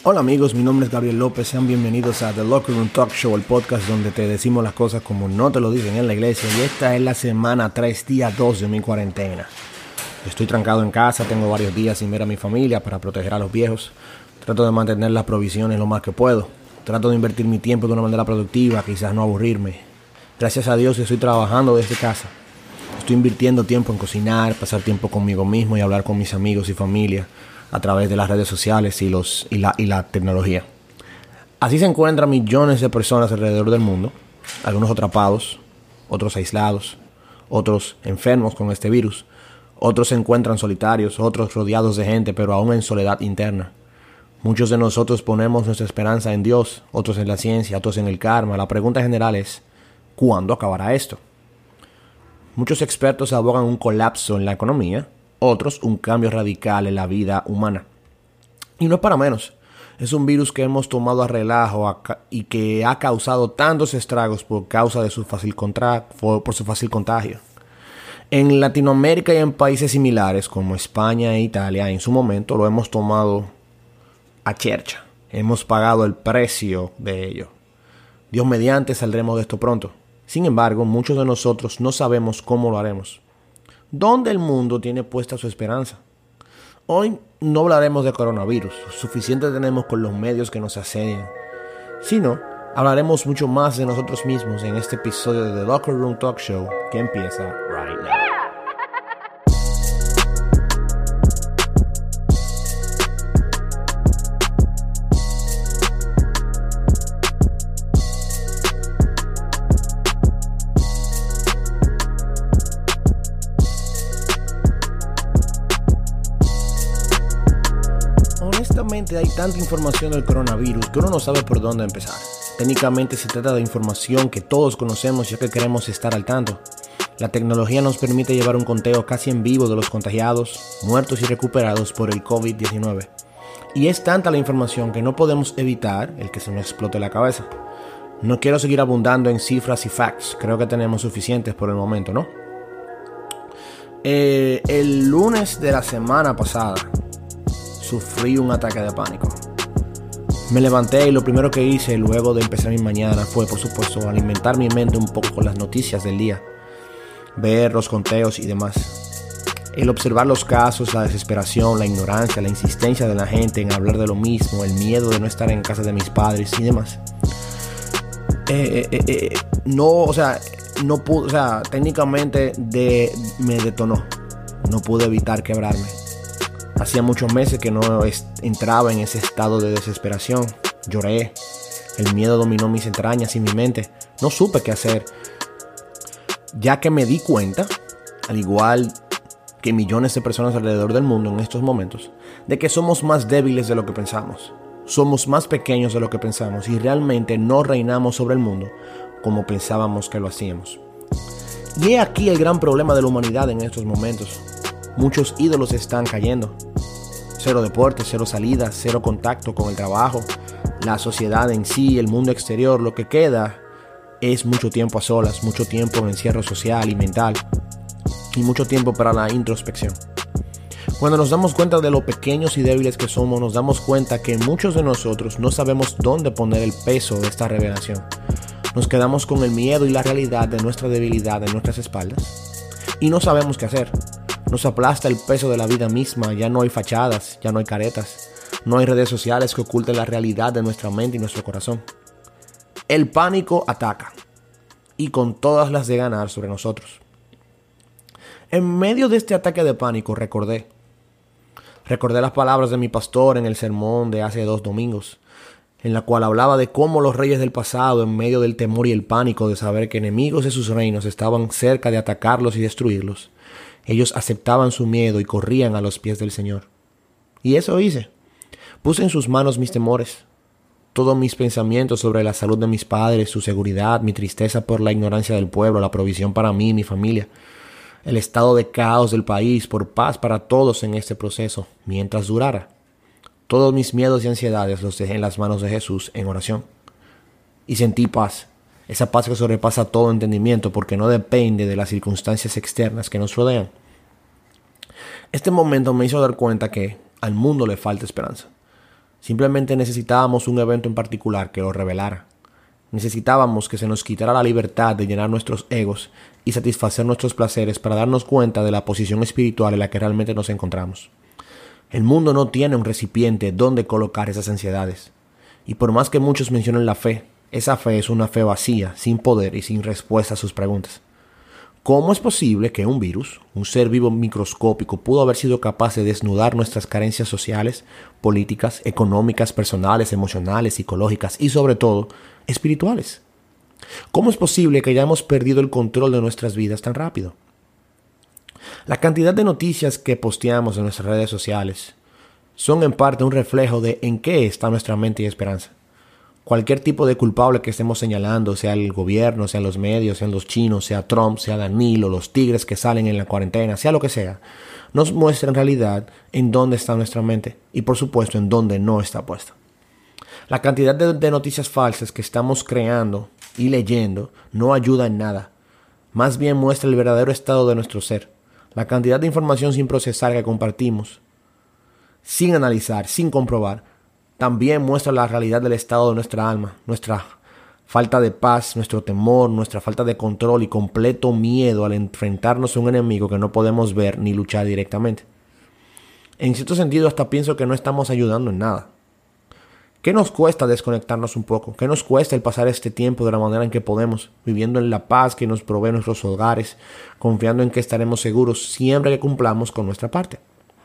Hola amigos, mi nombre es Gabriel López, sean bienvenidos a The Locker Room Talk Show, el podcast donde te decimos las cosas como no te lo dicen en la iglesia. Y esta es la semana 3, día 2 de mi cuarentena. Estoy trancado en casa, tengo varios días sin ver a mi familia para proteger a los viejos. Trato de mantener las provisiones lo más que puedo. Trato de invertir mi tiempo de una manera productiva, quizás no aburrirme. Gracias a Dios estoy trabajando desde casa. Estoy invirtiendo tiempo en cocinar, pasar tiempo conmigo mismo y hablar con mis amigos y familia a través de las redes sociales y la tecnología. Así se encuentran millones de personas alrededor del mundo, algunos atrapados, otros aislados, otros enfermos con este virus, otros se encuentran solitarios, otros rodeados de gente, pero aún en soledad interna. Muchos de nosotros ponemos nuestra esperanza en Dios, otros en la ciencia, otros en el karma. La pregunta general es, ¿cuándo acabará esto? Muchos expertos abogan un colapso en la economía, otros un cambio radical en la vida humana. Y no es para menos. Es un virus que hemos tomado a relajo y que ha causado tantos estragos por causa de su fácil contagio. En Latinoamérica y en países similares como España e Italia, en su momento lo hemos tomado a chercha. Hemos pagado el precio de ello. Dios mediante saldremos de esto pronto. Sin embargo, muchos de nosotros no sabemos cómo lo haremos. ¿Dónde el mundo tiene puesta su esperanza? Hoy no hablaremos de coronavirus, suficiente tenemos con los medios que nos asedian, sino hablaremos mucho más de nosotros mismos en este episodio de The Locker Room Talk Show que empieza right now. Honestamente hay tanta información del coronavirus que uno no sabe por dónde empezar. Técnicamente se trata de información que todos conocemos ya que queremos estar al tanto. La tecnología nos permite llevar un conteo casi en vivo de los contagiados, muertos y recuperados por el COVID-19. Y es tanta la información que no podemos evitar el que se nos explote la cabeza. No quiero seguir abundando en cifras y facts, creo que tenemos suficientes por el momento, ¿no? El lunes de la semana pasada sufrí un ataque de pánico. Me levanté y lo primero que hice luego de empezar mi mañana fue, por supuesto, alimentar mi mente un poco con las noticias del día, ver los conteos y demás. El observar los casos, la desesperación, la ignorancia, la insistencia de la gente en hablar de lo mismo, el miedo de no estar en casa de mis padres y demás. Técnicamente me detonó. No pude evitar quebrarme. Hacía muchos meses que no entraba en ese estado de desesperación. Lloré. El miedo dominó mis entrañas y mi mente. No supe qué hacer. Ya que me di cuenta, al igual que millones de personas alrededor del mundo en estos momentos, de que somos más débiles de lo que pensamos. Somos más pequeños de lo que pensamos y realmente no reinamos sobre el mundo como pensábamos que lo hacíamos. Y he aquí el gran problema de la humanidad en estos momentos. Muchos ídolos están cayendo. Cero deporte, cero salidas, cero contacto con el trabajo, la sociedad en sí, el mundo exterior. Lo que queda es mucho tiempo a solas, mucho tiempo en encierro social y mental y mucho tiempo para la introspección. Cuando nos damos cuenta de lo pequeños y débiles que somos, nos damos cuenta que muchos de nosotros no sabemos dónde poner el peso de esta revelación. Nos quedamos con el miedo y la realidad de nuestra debilidad en nuestras espaldas y no sabemos qué hacer. Nos aplasta el peso de la vida misma, ya no hay fachadas, ya no hay caretas, no hay redes sociales que oculten la realidad de nuestra mente y nuestro corazón. El pánico ataca, y con todas las de ganar sobre nosotros. En medio de este ataque de pánico recordé las palabras de mi pastor en el sermón de hace 2 domingos, en la cual hablaba de cómo los reyes del pasado, en medio del temor y el pánico de saber que enemigos de sus reinos estaban cerca de atacarlos y destruirlos, ellos aceptaban su miedo y corrían a los pies del Señor. Y eso hice. Puse en sus manos mis temores, todos mis pensamientos sobre la salud de mis padres, su seguridad, mi tristeza por la ignorancia del pueblo, la provisión para mí y mi familia, el estado de caos del país, por paz para todos en este proceso, mientras durara. Todos mis miedos y ansiedades los dejé en las manos de Jesús en oración. Y sentí paz. Esa paz que sobrepasa todo entendimiento porque no depende de las circunstancias externas que nos rodean. Este momento me hizo dar cuenta que al mundo le falta esperanza. Simplemente necesitábamos un evento en particular que lo revelara. Necesitábamos que se nos quitara la libertad de llenar nuestros egos y satisfacer nuestros placeres para darnos cuenta de la posición espiritual en la que realmente nos encontramos. El mundo no tiene un recipiente donde colocar esas ansiedades. Y por más que muchos mencionen la fe, esa fe es una fe vacía, sin poder y sin respuesta a sus preguntas. ¿Cómo es posible que un virus, un ser vivo microscópico, pudo haber sido capaz de desnudar nuestras carencias sociales, políticas, económicas, personales, emocionales, psicológicas y sobre todo, espirituales? ¿Cómo es posible que hayamos perdido el control de nuestras vidas tan rápido? La cantidad de noticias que posteamos en nuestras redes sociales son en parte un reflejo de en qué está nuestra mente y esperanza. Cualquier tipo de culpable que estemos señalando, sea el gobierno, sean los medios, sean los chinos, sea Trump, sea Danilo, los tigres que salen en la cuarentena, sea lo que sea, nos muestra en realidad en dónde está nuestra mente y por supuesto en dónde no está puesta. La cantidad de noticias falsas que estamos creando y leyendo no ayuda en nada. Más bien muestra el verdadero estado de nuestro ser. La cantidad de información sin procesar que compartimos, sin analizar, sin comprobar, también muestra la realidad del estado de nuestra alma, nuestra falta de paz, nuestro temor, nuestra falta de control y completo miedo al enfrentarnos a un enemigo que no podemos ver ni luchar directamente. En cierto sentido, hasta pienso que no estamos ayudando en nada. ¿Qué nos cuesta desconectarnos un poco? ¿Qué nos cuesta el pasar este tiempo de la manera en que podemos, viviendo en la paz que nos provee nuestros hogares, confiando en que estaremos seguros siempre que cumplamos con nuestra parte?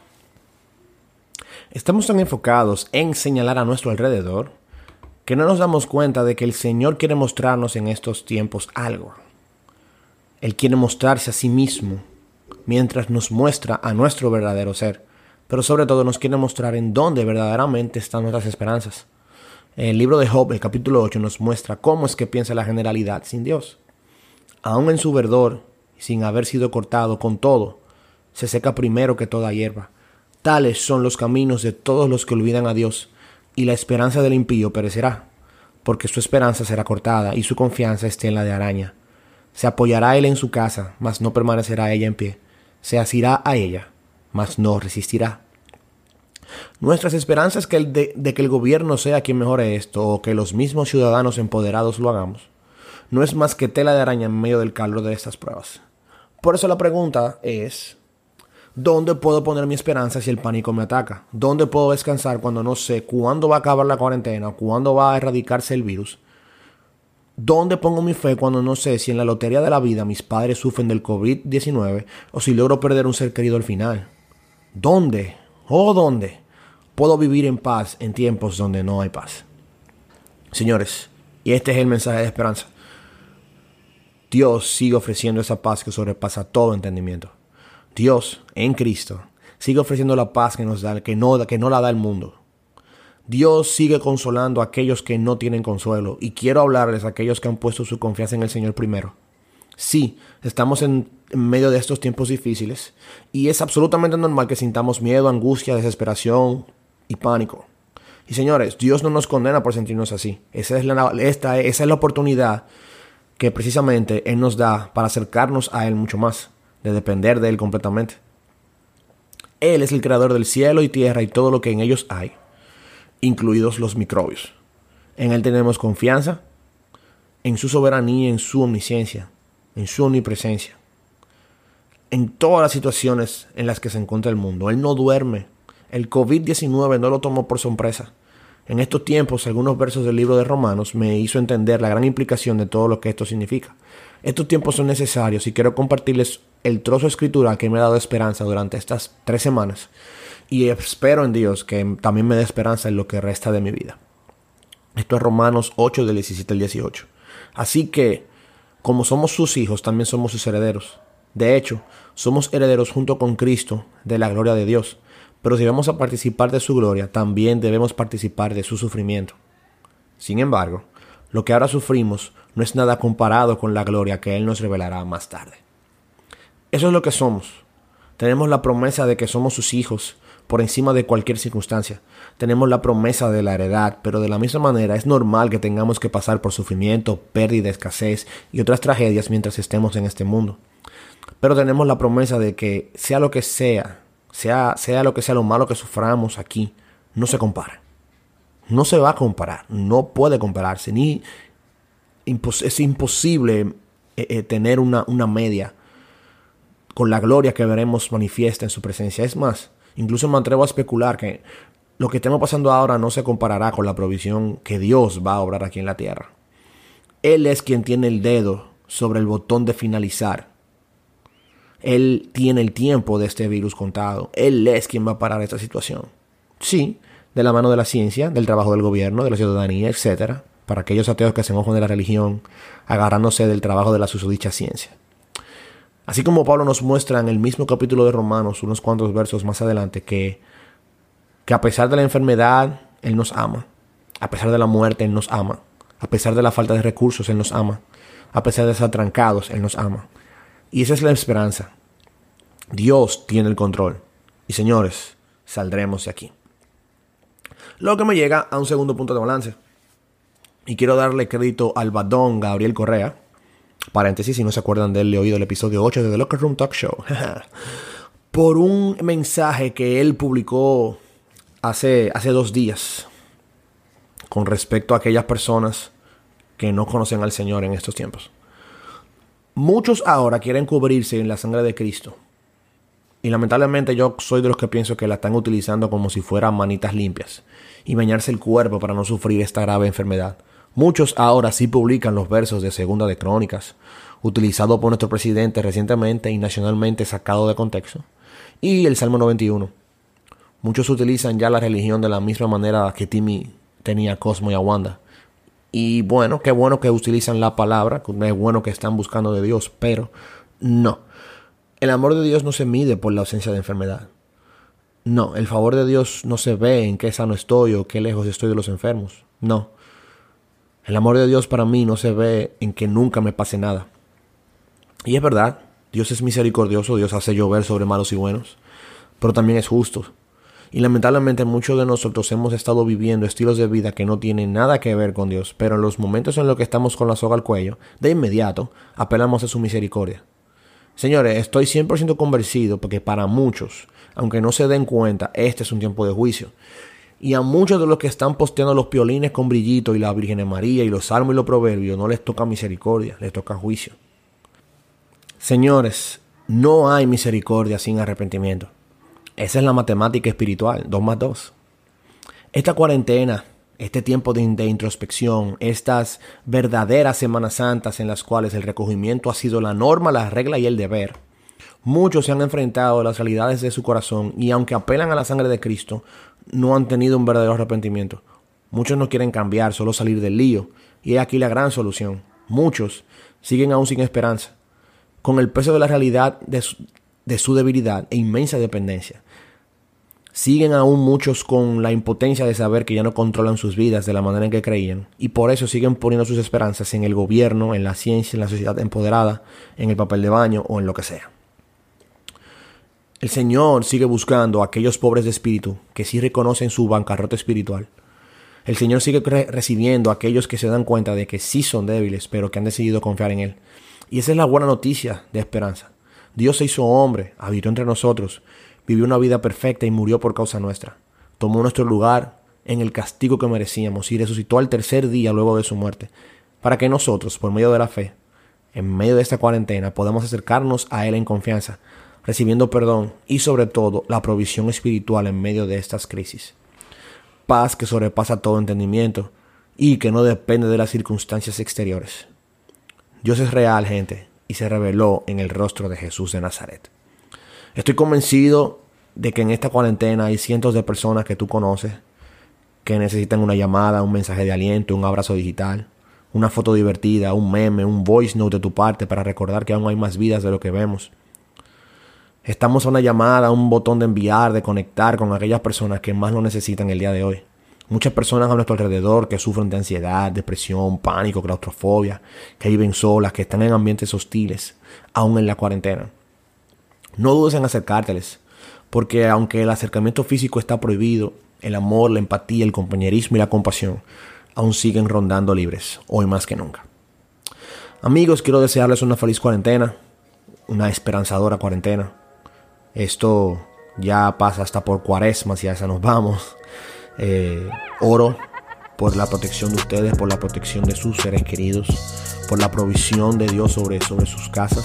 Estamos tan enfocados en señalar a nuestro alrededor que no nos damos cuenta de que el Señor quiere mostrarnos en estos tiempos algo. Él quiere mostrarse a sí mismo mientras nos muestra a nuestro verdadero ser, pero sobre todo nos quiere mostrar en dónde verdaderamente están nuestras esperanzas. El libro de Job, el capítulo 8, nos muestra cómo es que piensa la generalidad sin Dios. Aún en su verdor, sin haber sido cortado, con todo, se seca primero que toda hierba. Tales son los caminos de todos los que olvidan a Dios, y la esperanza del impío perecerá, porque su esperanza será cortada, y su confianza esté en la de araña. Se apoyará él en su casa, mas no permanecerá ella en pie. Se asirá a ella, mas no resistirá. Nuestras esperanzas de que el gobierno sea quien mejore esto, o que los mismos ciudadanos empoderados lo hagamos, no es más que tela de araña en medio del calor de estas pruebas. Por eso la pregunta es: ¿dónde puedo poner mi esperanza si el pánico me ataca? ¿Dónde puedo descansar cuando no sé cuándo va a acabar la cuarentena o cuándo va a erradicarse el virus? ¿Dónde pongo mi fe cuando no sé si en la lotería de la vida mis padres sufren del COVID-19 o si logro perder un ser querido al final? ¿Dónde? ¿Oh, dónde puedo vivir en paz en tiempos donde no hay paz? Señores, y este es el mensaje de esperanza. Dios sigue ofreciendo esa paz que sobrepasa todo entendimiento. Dios, en Cristo, sigue ofreciendo la paz que nos da, que no la da el mundo. Dios sigue consolando a aquellos que no tienen consuelo. Y quiero hablarles a aquellos que han puesto su confianza en el Señor primero. Sí, estamos en medio de estos tiempos difíciles. Y es absolutamente normal que sintamos miedo, angustia, desesperación y pánico. Y señores, Dios no nos condena por sentirnos así. Esa es la oportunidad que precisamente Él nos da para acercarnos a Él mucho más, de depender de Él completamente. Él es el creador del cielo y tierra y todo lo que en ellos hay, incluidos los microbios. En Él tenemos confianza, en su soberanía, en su omnisciencia, en su omnipresencia, en todas las situaciones en las que se encuentra el mundo. Él no duerme. El COVID-19 no lo tomó por sorpresa. En estos tiempos, algunos versos del libro de Romanos me hizo entender la gran implicación de todo lo que esto significa. Estos tiempos son necesarios y quiero compartirles el trozo escritural que me ha dado esperanza durante estas 3 semanas. Y espero en Dios que también me dé esperanza en lo que resta de mi vida. Esto es Romanos 8, del 17 al 18. Así que, como somos sus hijos, también somos sus herederos. De hecho, somos herederos junto con Cristo de la gloria de Dios. Pero si vamos a participar de su gloria, también debemos participar de su sufrimiento. Sin embargo, lo que ahora sufrimos no es nada comparado con la gloria que Él nos revelará más tarde. Eso es lo que somos. Tenemos la promesa de que somos sus hijos por encima de cualquier circunstancia. Tenemos la promesa de la heredad, pero de la misma manera es normal que tengamos que pasar por sufrimiento, pérdida, escasez y otras tragedias mientras estemos en este mundo. Pero tenemos la promesa de que sea lo que sea lo malo que suframos aquí, no se compara. No se va a comparar, no puede compararse, es imposible tener una media con la gloria que veremos manifiesta en su presencia. Es más, incluso me atrevo a especular que lo que estamos pasando ahora no se comparará con la provisión que Dios va a obrar aquí en la tierra. Él es quien tiene el dedo sobre el botón de finalizar. Él tiene el tiempo de este virus contado. Él es quien va a parar esta situación. Sí, de la mano de la ciencia, del trabajo del gobierno, de la ciudadanía, etcétera, para aquellos ateos que se mojan de la religión, agarrándose del trabajo de la susodicha ciencia. Así como Pablo nos muestra en el mismo capítulo de Romanos, unos cuantos versos más adelante, que a pesar de la enfermedad, Él nos ama. A pesar de la muerte, Él nos ama. A pesar de la falta de recursos, Él nos ama. A pesar de estar trancados, Él nos ama. Y esa es la esperanza. Dios tiene el control. Y señores, saldremos de aquí. Lo que me llega a un segundo punto de balance. Y quiero darle crédito al badón Gabriel Correa. Paréntesis, si no se acuerdan de él, le he oído el episodio 8 de The Locker Room Talk Show. Por un mensaje que él publicó hace 2 días. Con respecto a aquellas personas que no conocen al Señor en estos tiempos. Muchos ahora quieren cubrirse en la sangre de Cristo. Y lamentablemente yo soy de los que pienso que la están utilizando como si fueran manitas limpias. Y bañarse el cuerpo para no sufrir esta grave enfermedad. Muchos ahora sí publican los versos de Segunda de Crónicas, utilizado por nuestro presidente recientemente y nacionalmente sacado de contexto. Y el Salmo 91. Muchos utilizan ya la religión de la misma manera que Timmy tenía a Cosmo y a Wanda. Y bueno, qué bueno que utilizan la palabra, es bueno que están buscando de Dios, pero no. El amor de Dios no se mide por la ausencia de enfermedad. No, el favor de Dios no se ve en qué sano estoy o qué lejos estoy de los enfermos. No. El amor de Dios para mí no se ve en que nunca me pase nada. Y es verdad, Dios es misericordioso, Dios hace llover sobre malos y buenos, pero también es justo. Y lamentablemente muchos de nosotros hemos estado viviendo estilos de vida que no tienen nada que ver con Dios, pero en los momentos en los que estamos con la soga al cuello, de inmediato apelamos a su misericordia. Señores, estoy 100% convencido porque para muchos, aunque no se den cuenta, este es un tiempo de juicio. Y a muchos de los que están posteando los piolines con brillito y la Virgen María y los salmos y los proverbios no les toca misericordia, les toca juicio. Señores, no hay misericordia sin arrepentimiento. Esa es la matemática espiritual, 2 más 2. Esta cuarentena, este tiempo de introspección, estas verdaderas Semanas Santas en las cuales el recogimiento ha sido la norma, la regla y el deber. Muchos se han enfrentado a las realidades de su corazón y aunque apelan a la sangre de Cristo, no han tenido un verdadero arrepentimiento. Muchos no quieren cambiar, solo salir del lío. Y es aquí la gran solución. Muchos siguen aún sin esperanza, con el peso de la realidad de su debilidad e inmensa dependencia. Siguen aún muchos con la impotencia de saber que ya no controlan sus vidas de la manera en que creían y por eso siguen poniendo sus esperanzas en el gobierno, en la ciencia, en la sociedad empoderada, en el papel de baño o en lo que sea. El Señor sigue buscando a aquellos pobres de espíritu que sí reconocen su bancarrota espiritual. El Señor sigue recibiendo a aquellos que se dan cuenta de que sí son débiles, pero que han decidido confiar en Él. Y esa es la buena noticia de esperanza. Dios se hizo hombre, habitó entre nosotros, vivió una vida perfecta y murió por causa nuestra. Tomó nuestro lugar en el castigo que merecíamos y resucitó al 3er día luego de su muerte, para que nosotros, por medio de la fe, en medio de esta cuarentena, podamos acercarnos a Él en confianza, recibiendo perdón y sobre todo la provisión espiritual en medio de estas crisis. Paz que sobrepasa todo entendimiento y que no depende de las circunstancias exteriores. Dios es real, gente, y se reveló en el rostro de Jesús de Nazaret. Estoy convencido de que en esta cuarentena hay cientos de personas que tú conoces que necesitan una llamada, un mensaje de aliento, un abrazo digital, una foto divertida, un meme, un voice note de tu parte para recordar que aún hay más vidas de lo que vemos. Estamos a una llamada, a un botón de enviar, de conectar con aquellas personas que más lo necesitan el día de hoy. Muchas personas a nuestro alrededor que sufren de ansiedad, depresión, pánico, claustrofobia, que viven solas, que están en ambientes hostiles, aún en la cuarentena. No dudes en acercárteles, porque aunque el acercamiento físico está prohibido, el amor, la empatía, el compañerismo y la compasión aún siguen rondando libres, hoy más que nunca. Amigos, quiero desearles una feliz cuarentena, una esperanzadora cuarentena. Esto ya pasa hasta por cuaresmas y a esa nos vamos. Oro por la protección de ustedes, por la protección de sus seres queridos, por la provisión de Dios sobre sus casas.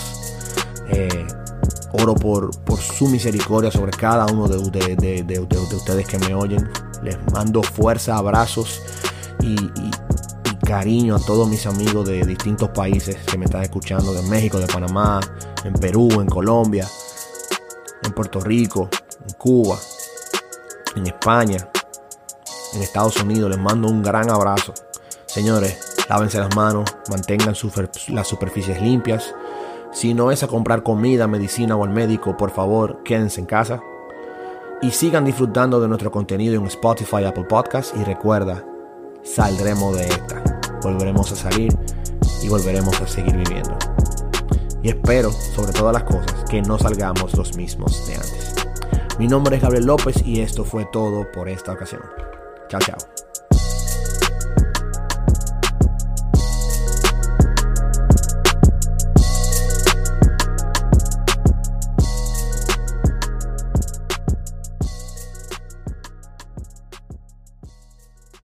Oro por su misericordia sobre cada uno de ustedes que me oyen. Les mando fuerza, abrazos y cariño a todos mis amigos de distintos países que me están escuchando, de México, de Panamá, en Perú, en Colombia, en Puerto Rico, en Cuba, en España, en Estados Unidos. Les mando un gran abrazo. Señores, lávense las manos, mantengan las superficies limpias. Si no es a comprar comida, medicina o al médico, por favor, quédense en casa. Y sigan disfrutando de nuestro contenido en Spotify, Apple Podcasts. Y recuerda, saldremos de esta. Volveremos a salir y volveremos a seguir viviendo. Y espero, sobre todas las cosas, que no salgamos los mismos de antes. Mi nombre es Gabriel López y esto fue todo por esta ocasión. Chao, chao.